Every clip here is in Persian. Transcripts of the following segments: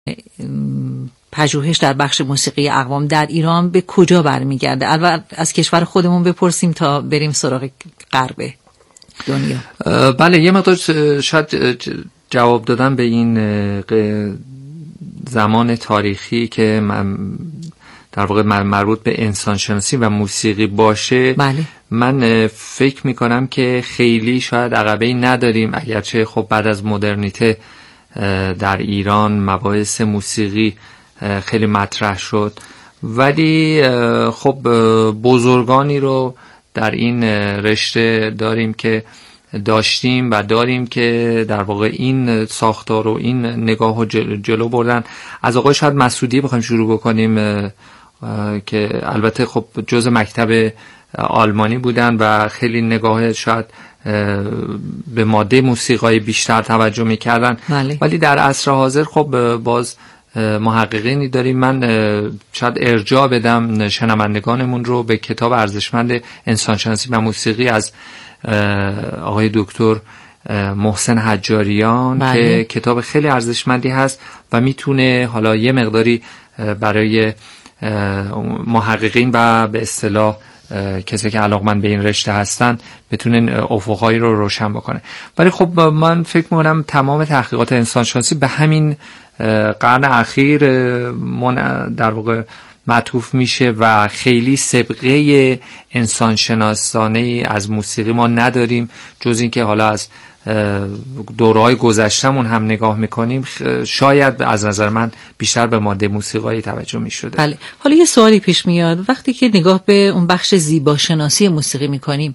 پژوهش در بخش موسیقی اقوام در ایران به کجا برمیگرده؟ اول از کشور خودمون بپرسیم تا بریم سراغ غرب دنیا. بله، یه مقدار شاید جواب دادم به این زمان تاریخی که در واقع مربوط به انسانشناسی و موسیقی باشه. بله. من فکر میکنم که خیلی شاید عقبه‌ای نداریم، اگرچه خب بعد از مدرنیته در ایران مباحث موسیقی خیلی مطرح شد، ولی خب بزرگانی رو در این رشته داشتیم و داریم که در واقع این ساختار و این نگاه رو جلو بردن. از آقای شاید مسعودی بخوایم شروع بکنیم که البته خب جز مکتب آلمانی بودن و خیلی نگاه شاید به ماده موسیقایی بیشتر توجه میکردن. بله. ولی در عصر حاضر خب باز محققینی داریم. من شاید ارجاع بدم شنوندگانمون رو به کتاب ارزشمند انسانشناسی و موسیقی از آقای دکتر محسن حجاریان. بله. که کتاب خیلی ارزشمندی هست و میتونه حالا یه مقداری برای محققین و به اصطلاح کسی که علاقمند به این رشته هستن بتونن افقهایی رو روشن بکنه. ولی خب من فکر می‌کنم تمام تحقیقات انسانشناسی به همین قرن اخیر در واقع معطوف میشه و خیلی سابقه انسانشناسانه از موسیقی ما نداریم، جز این که حالا از دوره‌های گذشته‌مون هم نگاه میکنیم شاید از نظر من بیشتر به ماده موسیقایی توجه میشده. بله. حالا یه سوالی پیش میاد وقتی که نگاه به اون بخش زیباشناسی موسیقی میکنیم،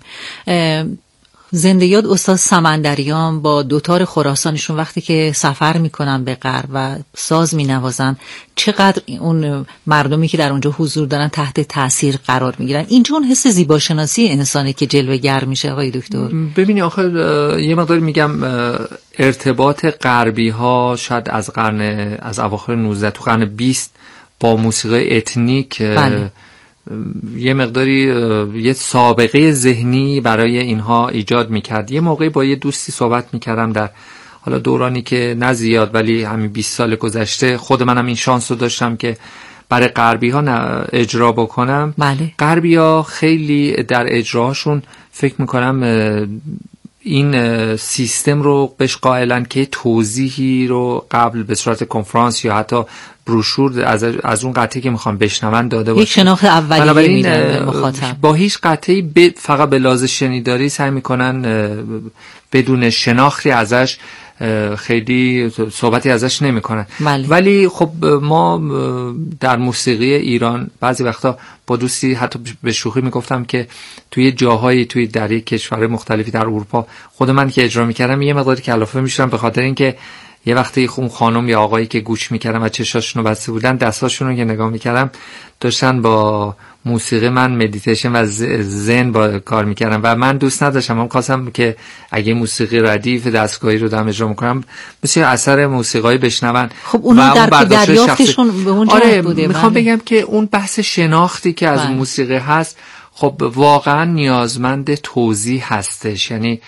زنده یاد استاد سمندریان با دوتار خراسانشون وقتی که سفر میکنن به غرب و ساز مینوازن، چقدر اون مردمی که در اونجا حضور دارن تحت تاثیر قرار میگیرن. اینجا اون حس زیباشناسی انسانی که جلوه‌گر میشه آقای دکتر. ببینی آخه یه مقدار میگم ارتباط غربی ها شاید از اواخر 19 تو قرن 20 با موسیقی اتنیک بله. یه مقداری یه سابقه ذهنی برای اینها ایجاد میکرد. یه موقعی با یه دوستی صحبت میکردم در حالا دورانی که نه زیاد ولی همین 20 سال گذشته، خود منم این شانس رو داشتم که برای غربی ها اجرا بکنم. بله. غربی ها خیلی در اجراهاشون فکر میکنم این سیستم رو بهش قائلن که توضیحی رو قبل به صورت کنفرانس یا حتی بروشور از اون قطعی که میخوام بشنون داده باشه. یک شناخت اولیه میدن به مخاطب. با هیچ قطعی فقط به لحاظ شنیداری سعی میکنن بدون شناختی ازش خیلی صحبتی ازش نمیکنن. ولی خب ما در موسیقی ایران بعضی وقتا با دوستی حتی به شوخی میگفتم که توی جاهایی در یک کشور مختلفی در اروپا خود من که اجرا میکردم یه مقداری کلافه میشدم، به خاطر اینکه یه وقتی اون خانم یا آقایی که گوش میکردم و چشاشون رو بسته بودن، دستاشون رو که نگاه میکردم داشتن با موسیقی من مدیتیشن و ذهن با کار میکردم و من دوست نداشتم. من خواستم که اگه موسیقی ردیف دستگاهی رو دارم اجرا میکنم مثل اثر موسیقایی بشنون. خب اونو در دریافتشون به اون جهت بوده. میخوام بگم که اون بحث شناختی که از موسیقی هست خب واقعا نیازمند توضیح هستش. یعنی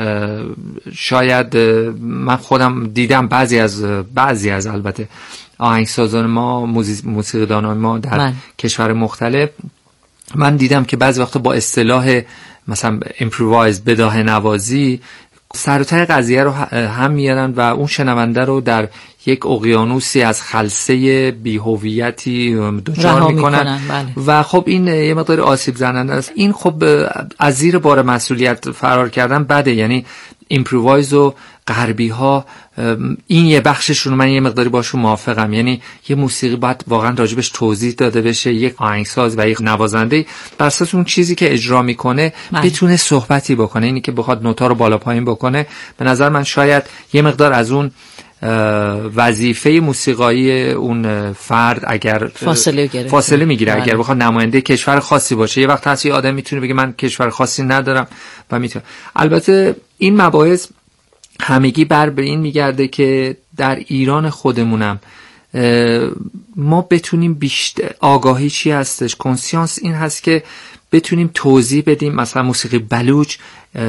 شاید من خودم دیدم بعضی از البته آهنگسازان ما، موسیقیدانان ما در کشور مختلف، من دیدم که بعضی وقتا با اصطلاح مثلا امپرووایز، بداهه نوازی، سر و ته قضیه رو هم میارن و اون شنونده رو در یک اقیانوسی از خلسه بی‌هویتی دچار میکنن. و خب این یه مقدار آسیب زننده است. این خب از زیر بار مسئولیت فرار کردن بده. یعنی ایمپرووایز و غربی ها این یه بخششون من یه مقداری باشون موافقم. یعنی یه موسیقی باید واقعا راجبش توضیح داده بشه، یک آهنگساز و یک نوازنده بر اساس اون چیزی که اجرا میکنه بتونه صحبتی بکنه. اینی که بخواد نوتا رو بالا پایین بکنه، به نظر من شاید یه مقدار از اون وظیفه موسیقایی اون فرد اگر فاصله میگیره. اگر بخواد نماینده کشور خاصی باشه، یه وقت هست یه آدم میتونه بگه من کشور خاصی ندارم و میتونه. البته این مباحث همگی بر به این میگرده که در ایران خودمونم ما بتونیم بیشتر آگاهی چی هستش، کنسیانس این هست که بتونیم توضیح بدیم مثلا موسیقی بلوچ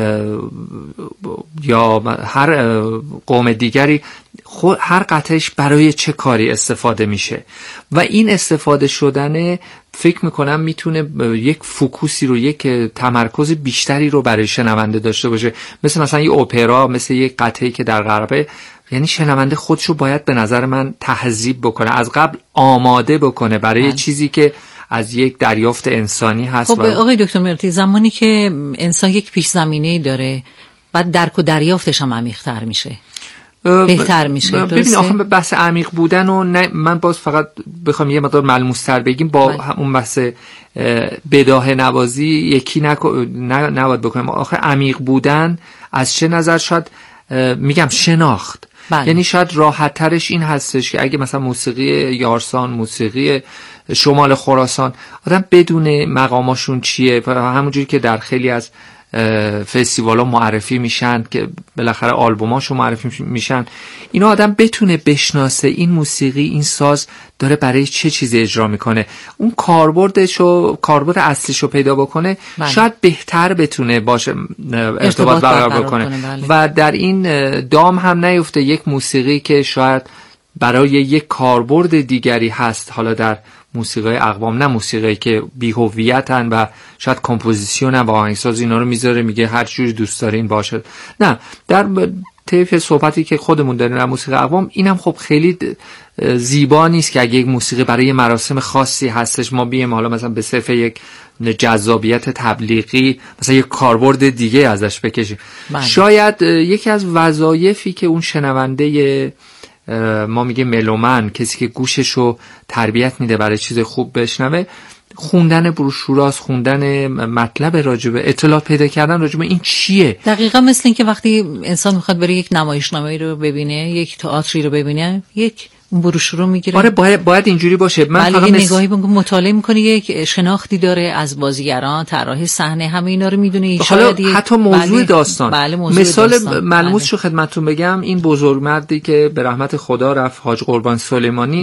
یا هر قوم دیگری هر قطعش برای چه کاری استفاده میشه و این استفاده شدن فکر میکنم میتونه یک فوکوسی رو، یک تمرکز بیشتری رو برای شنونده داشته باشه. مثلا یه اپرا، مثل یک قطعی که در غربه، یعنی شنونده خودشو باید به نظر من تهذیب بکنه، از قبل آماده بکنه برای چیزی که از یک دریافت انسانی هست. خب آقای دکتر مرتی، زمانی که انسان یک پیش زمینه‌ای داره بعد درک و دریافتش هم عمیق‌تر میشه، بهتر میشه. ببین آخه بحث عمیق بودن و من باز فقط بخوام یه مقدار ملموس‌تر بگیم با اون بحث بداهه نوازی یکی نباید بکنیم. آخه عمیق بودن از چه نظر؟ شاید میگم شناخت. یعنی شاید راحت ترش این هستش که اگه مثلا موسیقی یارسان، موسیقی شمال خراسان، آدم بدونه مقاماشون چیه و همونجوری که در خیلی از فستیوالا معرفی میشن که بالاخره آلبوماشو معرفی میشن، اینا آدم بتونه بشناسه این موسیقی، این ساز داره برای چه چیزی اجرا میکنه، اون کاربرد اصلیشو پیدا بکنه. شاید بهتر بتونه باشه ارتباط برقرار بکنه و در این دام هم نیفته یک موسیقی که شاید برای یک کاربرد دیگری هست، حالا در موسیقی اقوام، نه موسیقی که بی‌هویتن و شاید کمپوزیشن و آهنگساز اینا رو میذاره میگه هر جوری دوست دارین باشه. نه، در طیف صحبتی که خودمون داریم در موسیقی اقوام، اینم خب خیلی زیبا نیست که اگه یک موسیقی برای مراسم خاصی هستش ما بیم حالا مثلا به صرف یک جذابیت تبلیغی مثلا یک کاربرد دیگه ازش بکشیم. شاید یکی از وظایفی که اون شنونده ما میگه ملومن، کسی که گوششو تربیت میده برای چیز خوب بشنوه، خوندن بروشوراست، خوندن مطلب راجبه، اطلاعات پیدا کردن راجبه این چیه. دقیقا مثل این که وقتی انسان میخواد بره یک نمایشنامه‌ای رو ببینه، یک تئاتری رو ببینه، یک بروشور رو میگیره. آره باید اینجوری باشه. من فقط نگاهی مطالعه میکنه، یک شناختی داره از بازیگران، طراح صحنه، همه اینا رو میدونه. شاید حتی موضوع داستان. مثال ملموس شو خدمتتون بگم، این بزرگمردی که به رحمت خدا رفت، حاج قربان سلیمانی،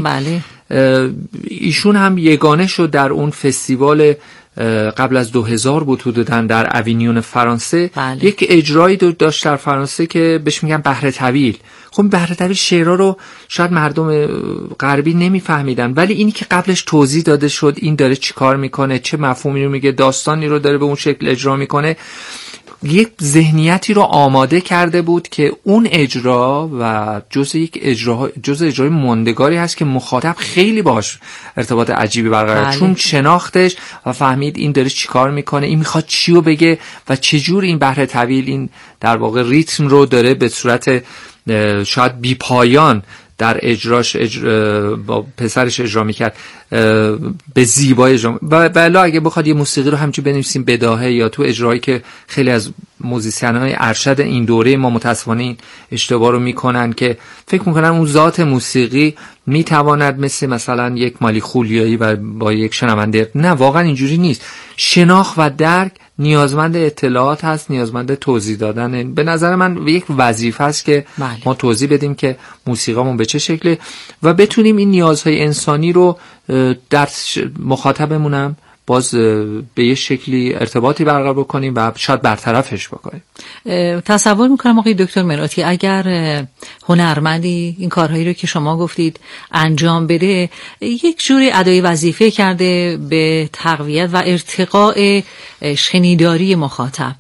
ایشون هم یگانه شد در اون فستیوال قبل از 2000 بود حدوداً در اوینیون فرانسه. یک اجرایی داشت در فرانسه که بهش میگن بحر طویل. خب بحر طویل شعرها رو شاید مردم غربی نمیفهمیدن، ولی اینی که قبلش توضیح داده شد این داره چیکار میکنه، چه مفهومی رو میگه، داستانی رو داره به اون شکل اجرا میکنه، یک ذهنیتی رو آماده کرده بود که اون اجرا و جزء اجرای ماندگاری هست که مخاطب خیلی باش ارتباط عجیبی برقرار، چون شناختش و فهمید این داره چیکار میکنه، این میخواد چی رو بگه و چجور این بحر طویل این در واقع ریتم رو داره به صورت شاید بی پایان در اجراش با پسرش اجرا میکرد، به زیبایی اجرا. و بلا اگه بخواد یه موسیقی رو همچون بنویسیم بداهه یا تو اجرایی که خیلی از موزیسین‌های ارشد این دوره ما متاسفانه این اشتباه رو میکنن که فکر میکنن اون ذات موسیقی میتواند مثلا یک مالی خولیایی و با یک شنونده، نه واقعا اینجوری نیست. شناخت و درک نیازمند اطلاعات هست، نیازمند توضیح دادن. به نظر من یک وظیفه است که ما توضیح بدیم که موسیقیمون به چه شکله و بتونیم این نیازهای انسانی رو در مخاطبمونم باز به یه شکلی ارتباطی برقرار بکنیم و شاید برطرفش بکنیم. تصور میکنم آقای دکتر مرآتی اگر هنرمندی این کارهایی رو که شما گفتید انجام بده، یک جوری ادای وظیفه کرده به تقویت و ارتقاء شنیداری مخاطب.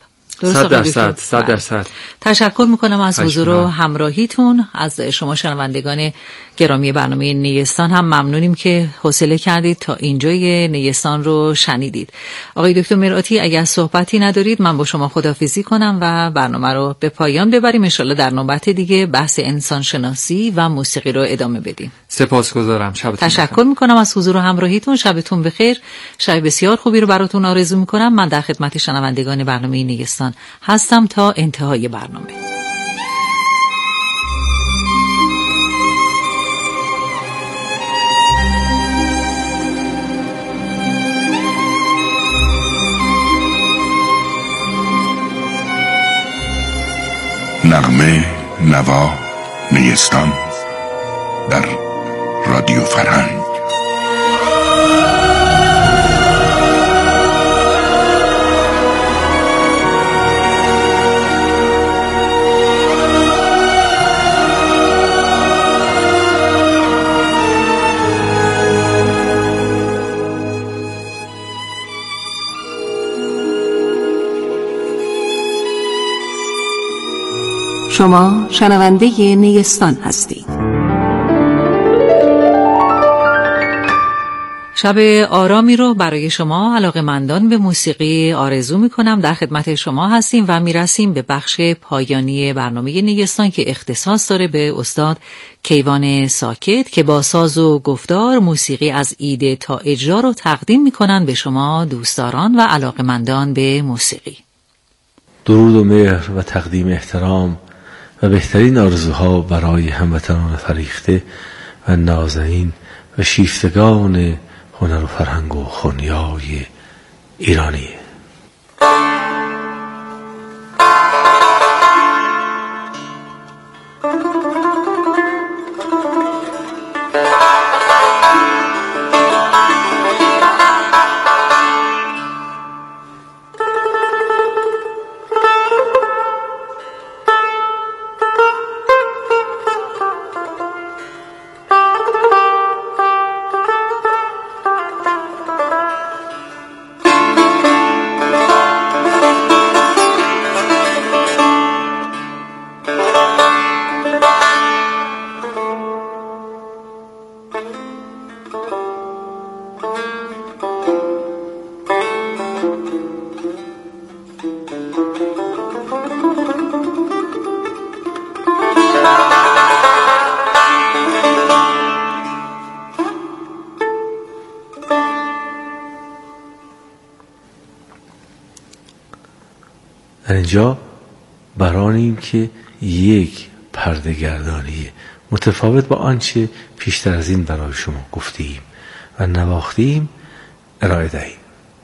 100%. تشکر میکنم از حضور و همراهیتون. از شما شنوندگان گرامی برنامه نیستان هم ممنونیم که حوصله کردید تا اینجای نیستان رو شنیدید. آقای دکتر مرآتی اگر صحبتی ندارید من با شما خداحافظی کنم و برنامه رو به پایان ببریم. انشالله در نوبت دیگه بحث انسان شناسی و موسیقی رو ادامه بدیم. سپاسگزارم. تشکر میکنم از حضور و همراهیتون. شبتون بخیر. شب بسیار خوبی رو براتون آرزو میکنم. من در خدمت شنوندگان برنامه نیستان هستم تا انتهای برنامه. نغمه نوا نیستان در رادیو فرهنگ. شما شنونده نیستان هستید. شب آرامی رو برای شما علاقه‌مندان به موسیقی آرزو می‌کنم. در خدمت شما هستیم و میرسیم به بخش پایانی برنامه نیستان که اختصاص داره به استاد کیوان ساکت که با ساز و گفتار موسیقی از ایده تا اجرا رو تقدیم می‌کنن به شما دوستداران و علاقه‌مندان به موسیقی. درود و مهر و تقدیم احترام و بهترین آرزوها برای هموطنان فریخته و نازنین و شیفتگان هنر و فرهنگ و خنیای ایرانی. در اینجا برانیم که یک پرده‌گردانی متفاوت با آنچه پیشتر از این برای شما گفتیم و نواختیم ارائه دهیم.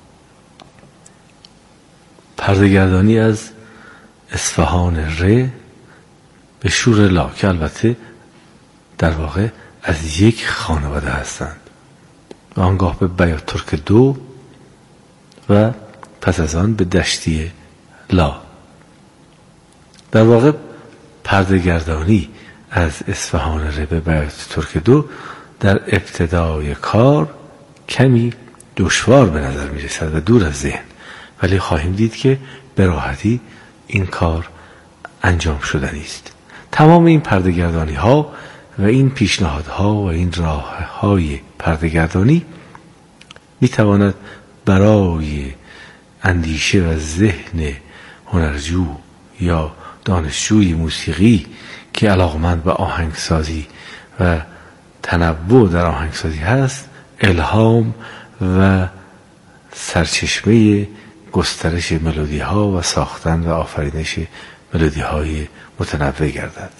پرده‌گردانی از اصفهان ر به شور لا که البته در واقع از یک خانواده هستند و آنگاه به بیات ترک دو و پس از آن به دشتی لا. در واقع پرده‌گردانی از اصفهان ر به بیات ترک دو در ابتدای کار کمی دشوار به نظر می رسد و دور از ذهن، ولی خواهیم دید که به راحتی این کار انجام شدنی است. تمام این پرده‌گردانی ها و این پیشنهادها و این راه های پرده‌گردانی می تواند برای اندیشه و ذهن هنرجو یا دانشجوی موسیقی که علاقمند به آهنگسازی و تنوع در آهنگسازی هست الهام و سرچشمه گسترش ملودی ها و ساختن و آفرینش ملودی های متنوع گردد.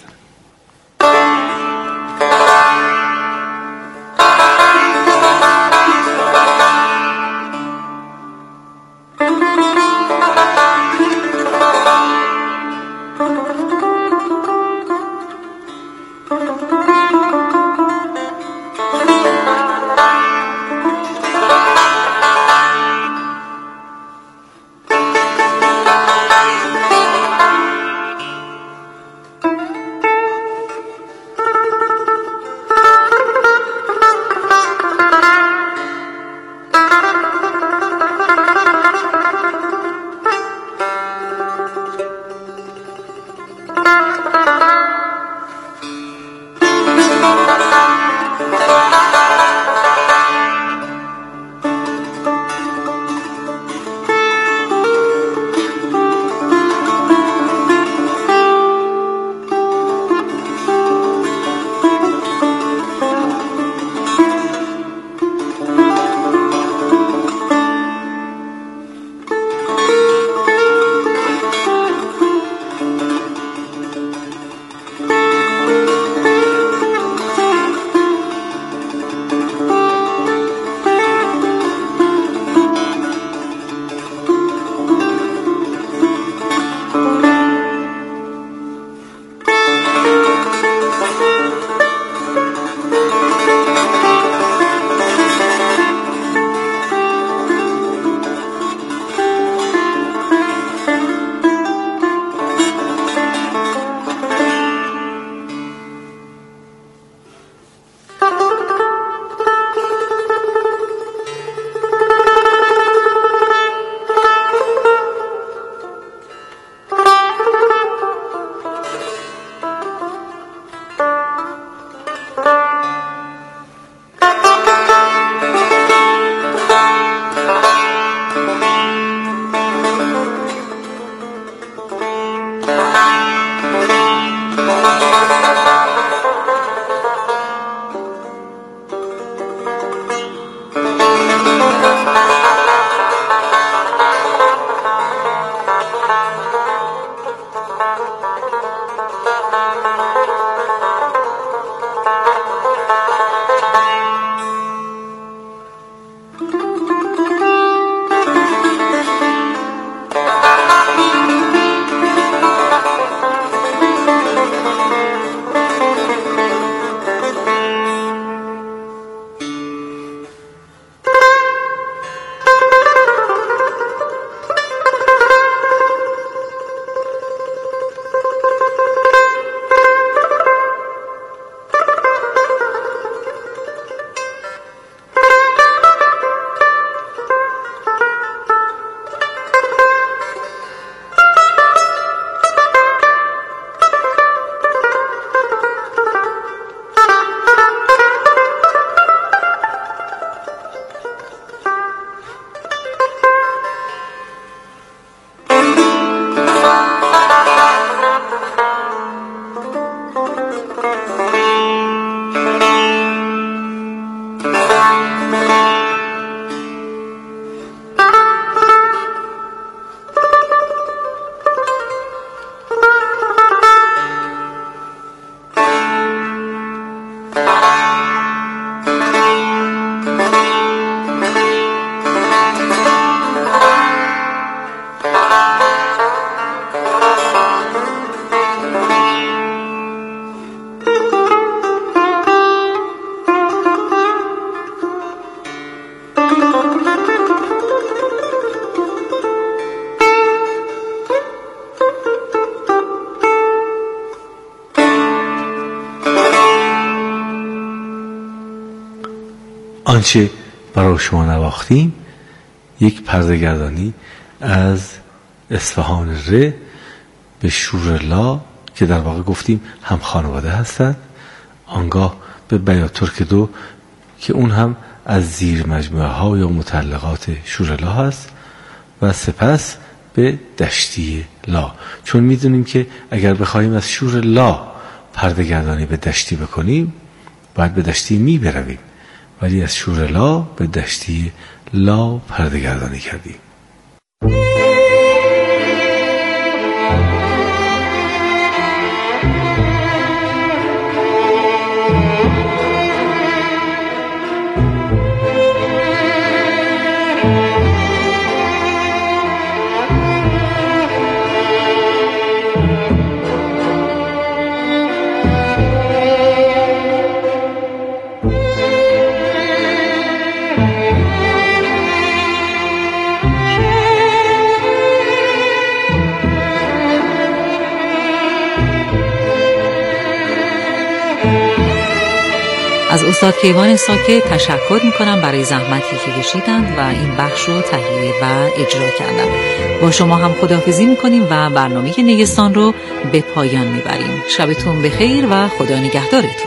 آنچه برای شما نواختیم یک پرده‌گردانی از اصفهان ره به شور لا که در واقع گفتیم هم خانواده هستند، آنگاه به بیاترک دو که اون هم از زیر مجموعه ها یا متعلقات شور لا هست و سپس به دشتی لا، چون میدونیم که اگر بخوایم از شور لا پرده‌گردانی به دشتی بکنیم باید به دشتی می برویم، ولی از شور لا به دشتی لا پرده‌گردانی کردیم. از استاد کیوان ساکت تشکر میکنم برای زحمتی که کشیدند و این بخش رو تهیه و اجرا کردند. با شما هم خداحافظی میکنیم و برنامه نیستان رو به پایان میبریم. شبتون بخیر و خدا نگهدارتون.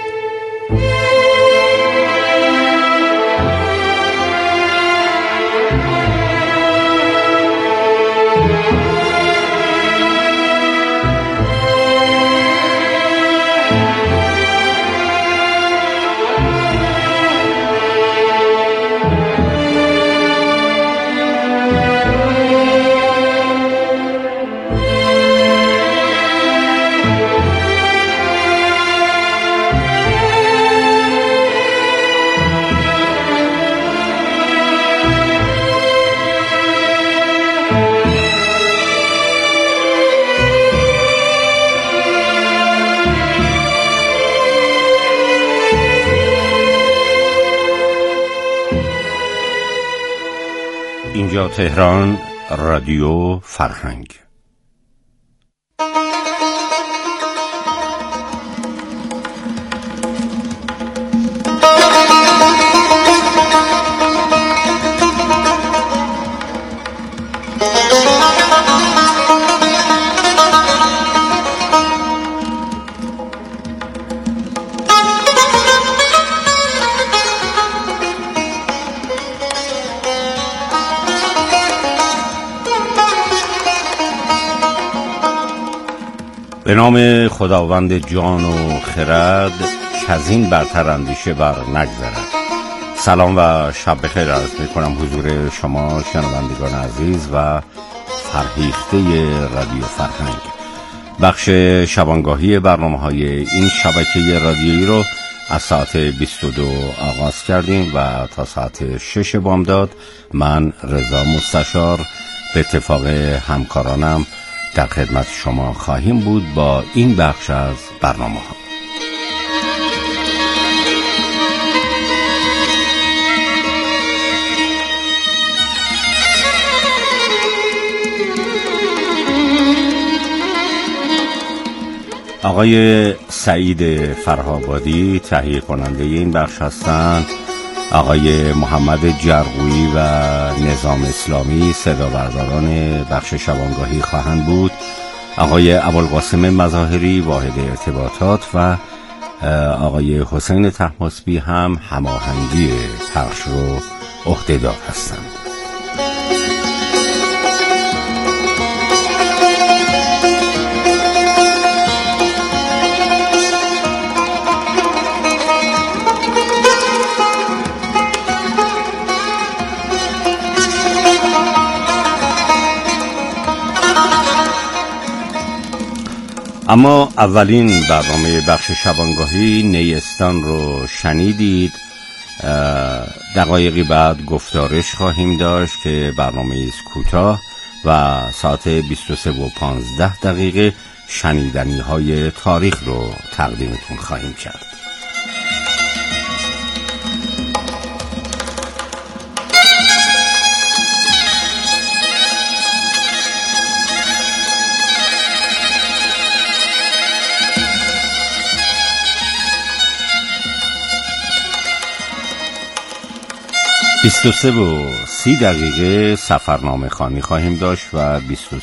اینجا تهران، رادیو فرهنگ. به نام خداوند جان و خرد که از این برتر اندیشه بر نگذرد. سلام و شب بخیر عرض می‌کنم حضور شما شنوندگان عزیز و فرهیخته رادیو فرهنگ. بخش شبانگاهی برنامه‌های این شبکه رادیویی رو از ساعت 22 آغاز کردیم و تا ساعت 6 بامداد من رضا مستشار به اتفاق همکارانم در خدمت شما خواهیم بود با این بخش از برنامه ها. آقای سعید فرهابادی تهیه کننده این بخش هستند. آقای محمد جرقویی و نظام اسلامی صدا برداران بخش شبانگاهی خواهند بود. آقای ابوالقاسم مظاهری واحد ارتباطات و آقای حسین طهماسبی هم هماهنگی پخش رو عهده‌دار هستند. اما اولین برنامه بخش شبانگاهی نیستان رو شنیدید. دقایقی بعد گفتارش خواهیم داشت که برنامه ایست کوتاه و ساعت 23:15 شنیدنی های تاریخ رو تقدیمتون خواهیم کرد. 23:30 سفرنامه خوانی خواهیم داشت و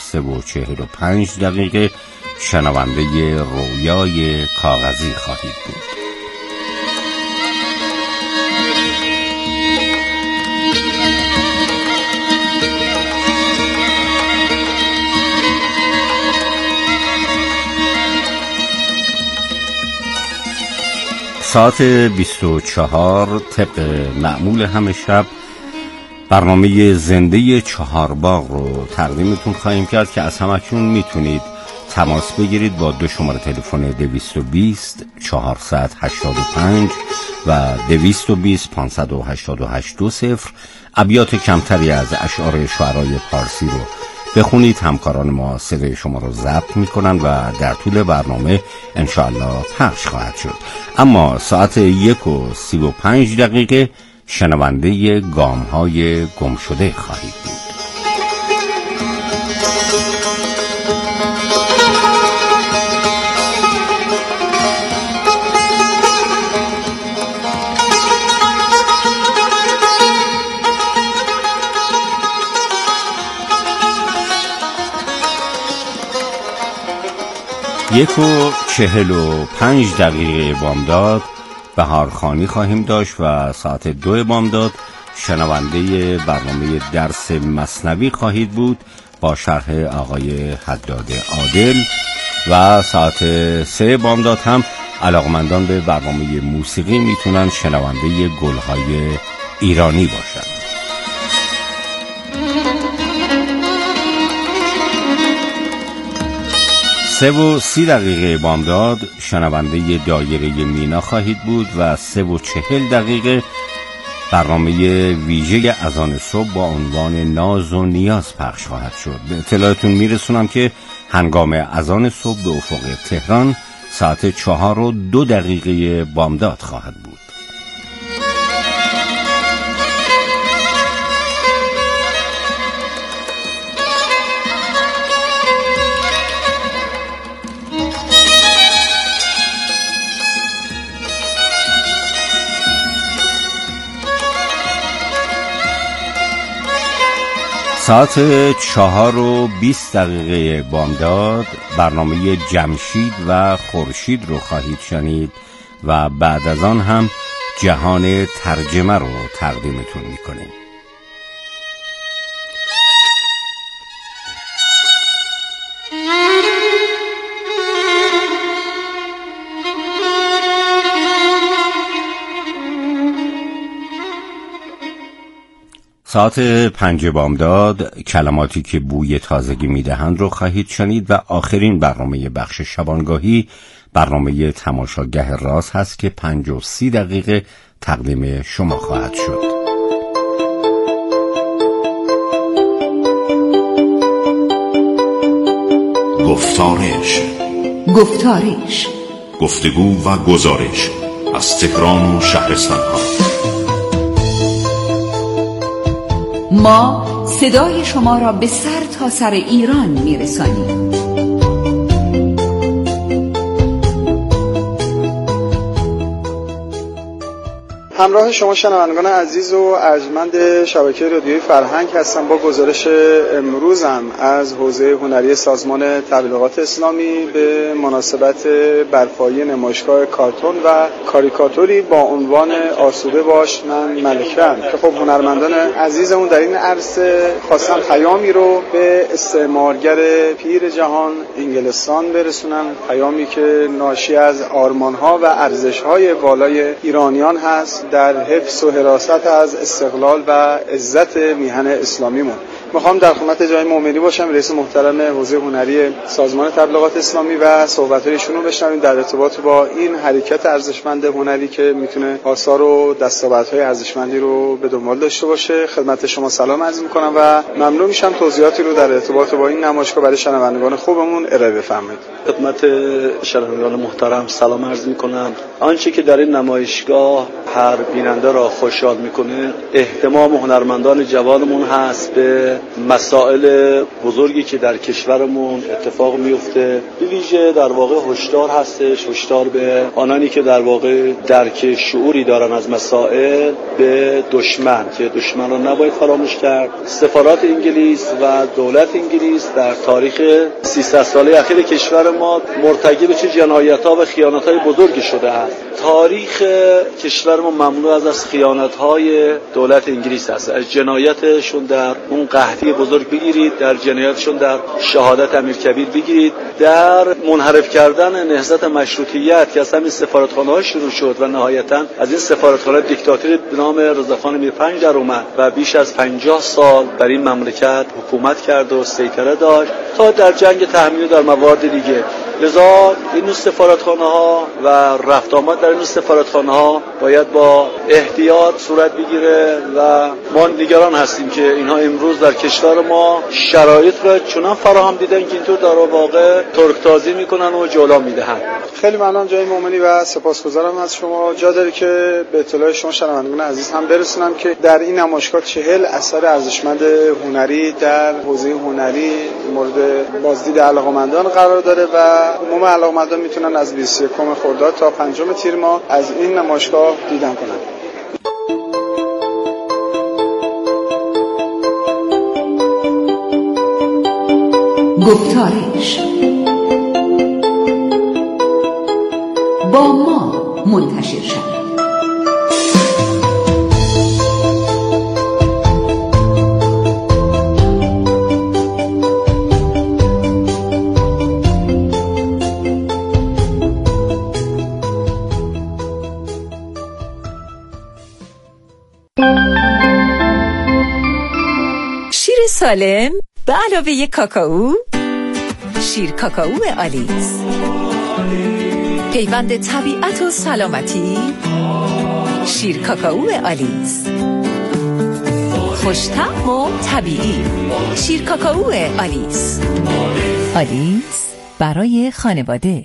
23:45 شنونده رویای کاغذی خواهید بود. ساعت 24 طبق معمول همه شب برنامه زنده چهارباغ رو تقدیمتون خواهیم کرد که از همکنون میتونید تماس بگیرید با 2 شماره تلفن 220 485 و 220 588 ابیات کمتری از اشعار شعرای پارسی رو بخونید. همکاران ما صدای شما رو ضبط میکنن و در طول برنامه انشاءالله پخش خواهد شد. اما ساعت 1:35 شنونده گام‌های گم شده خواهید بود. یک و 45 بامداد بهارخوانی خواهیم داشت و ساعت 2 بامداد شنونده برنامه درس مثنوی خواهید بود با شرح آقای حداد عادل و ساعت 3 بامداد هم علاقمندان به برنامه موسیقی میتونن شنونده گلهای ایرانی باشند. 3:30 بامداد شنونده دایره مینا خواهید بود و 3:40 برنامه ویژه اذان صبح با عنوان ناز و نیاز پخش خواهد شد. به اطلاعتون میرسونم که هنگام اذان صبح به افق تهران ساعت 4:02 بامداد خواهد بود. ساعت 4:20 بامداد برنامه جمشید و خورشید رو خواهید شنید و بعد از آن هم جهان ترجمه رو تقدیمتون میکنیم. ساعت 5 بامداد کلماتی که بوی تازگی میدهند رو خواهید شنید و آخرین برنامه بخش شبانگاهی برنامه تماشاگه راز هست که 5:30 تقدیم شما خواهد شد. گفتارش گفتگو و گزارش از تهران و شهرستان‌ها. ما صدای شما را به سر تا سر ایران میرسانیم. همراه شما شنوندگان عزیز و ارجمند شبکه رادیویی فرهنگ هستم با گزارش امروزم از حوزه هنری سازمان تبلیغات اسلامی به مناسبت برپایی نمایشگاه کارتون و کاریکاتوری با عنوان آسوده باش من ملکه‌ام که خب هنرمندان عزیزمون در این عرصه خواستن پیامی رو به استعمارگر پیر جهان انگلستان برسونن، پیامی که ناشی از آرمان‌ها و ارزش‌های والای ایرانیان هست در حفظ و حراست از استقلال و عزت میهن اسلامیمون. میخوام در خدمت جای مومنی باشم، رئیس محترم حوزه هنری سازمان تبلیغات اسلامی و صحبت‌هایشون رو بشنویم در ارتباط با این حرکت ارزشمند هنری که میتونه آثار و دستاوردهای ارزشمندی رو به دنبال داشته باشه. خدمت شما سلام عرض میکنم و ممنون میشم توضیحاتی رو در ارتباط با این نمایشگاه برای شنوندگان خوبمون ارائه بفرمایید. خدمت شنوندگان محترم سلام عرض میکنم. آنچه که در این نمایشگاه هر بیننده را خوشحال میکنه اهتمام هنرمندان جوانمون هست به مسائل بزرگی که در کشورمون اتفاق میفته، به ویژه در واقع هشدار هستش، هشدار به آنانی که در واقع درک شعوری دارن از مسائل، به دشمن که دشمن رو نباید فراموش کرد. سفارات انگلیس و دولت انگلیس در تاریخ 300 ساله اخیر کشور ما مرتکب چه جنایت‌ها و خیانت‌های بزرگی شده است. تاریخ کشور ما مملو از خیانت‌های دولت انگلیس است. از جنایتشون در اون قحطی بزرگ بگیرید، در جنایتشون در شهادت امیرکبیر بگیرید، در منحرف کردن نهضت مشروطیت که از همین سفارتخانه‌ها شروع شد و نهایتاً از این سفارتخانه دیکتاتوری به نام رضاخان میرپنج در اومد و بیش از 50 سال بر این مملکت حکومت کرد و سیطره داشت تا در جنگ تحمیل در موارد دیگه. لذا این نوع سفارتخانه‌ها و رفت آمد در این نوع سفارتخانه‌ها باید با احتیاط صورت بگیره و ما نگران هستیم که اینها امروز در کشور ما شرایط را چنان فراهم دیدن که اینطور در واقع ترکتازی میکنن و جولا میدهن. خیلی ممنونم جناب مومنی و سپاسگزارم از شما. جا داره که به اطلاع شما شنوندگان عزیز هم برسونم که در این نمایشگاه 40 اثر ارزشمند هنری در حوزه هنری مورد بازدید علاقه‌مندان قرار داره و عموم علاقه‌مندان میتونن از 21 خرداد تا 5 تیر ماه از این نمایشگاه دیدن کنن. گفتارش با ما منتشر شد. شیر سالم به علاوه کاکائو، شیر کاکائو آلیس، پیوند طبیعت و سلامتی. شیر کاکائو آلیس، خوش‌طعم و طبیعی. شیر کاکائو آلیس، آلیس برای خانواده.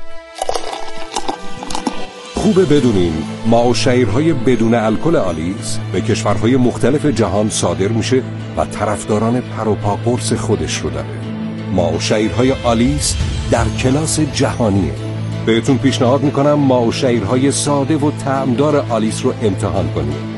خوبه بدونین معاشیرهای بدون الکل آلیس به کشورهای مختلف جهان صادر میشه و طرفداران پر و پا قرص خودش رو داره. معاشیرهای آلیس در کلاس جهانیه. بهتون پیشنهاد میکنم معاشیرهای ساده و طعمدار آلیس رو امتحان کنید.